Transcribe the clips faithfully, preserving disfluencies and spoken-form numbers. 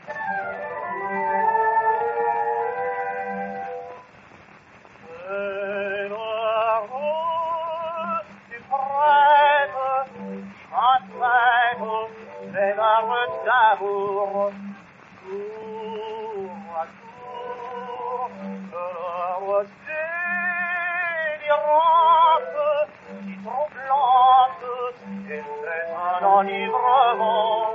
D'amour, tour à tour, l'heure délirante, si troublante, et c'est un enivrement.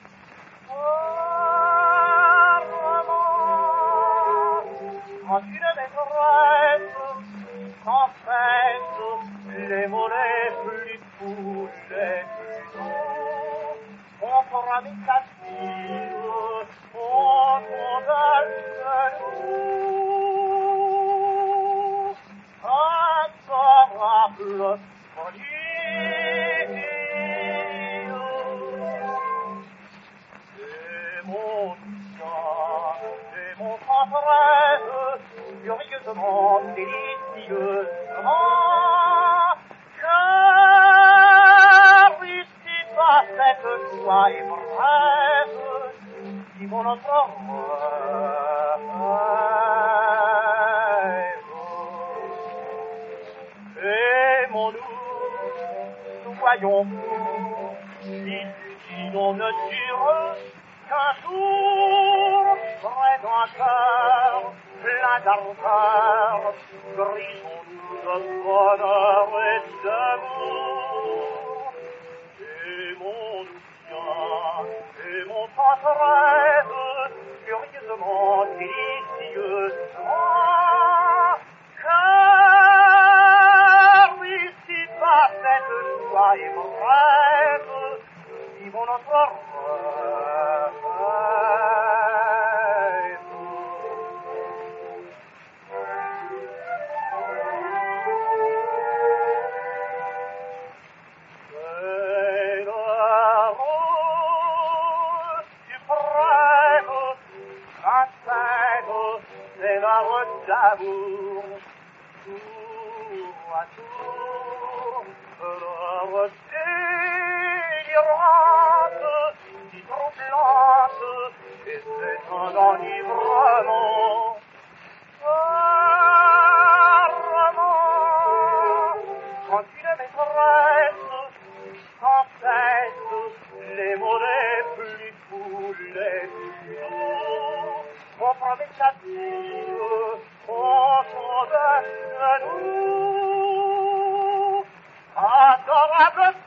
Rarement, quand une maîtresse confesse les mots les plus fous, les plus doux, compromissative, on condamne nous. Adorable folie. Et mon sang, et mon tendresse, furieusement, délicieusement, cette joie est brève, si mon autre rêve. Aimons-nous, nous voyons nous, illuminons-nous sur qu'un jour, près d'un cœur, plein d'ardeur, brisons-nous de bonheur et d'amour. Et mon rêve, curieusement, délicieusement, car ici pas cette joie et mon rêve, si mon autre rêve. D'amour, tour à tour, l'heure délirante, si troublante, et c'est un enivrement. Rarement, quand une maîtresse confesse les mots les plus fous, les plus doux, compromissative, on s'en donne à nous. Adorable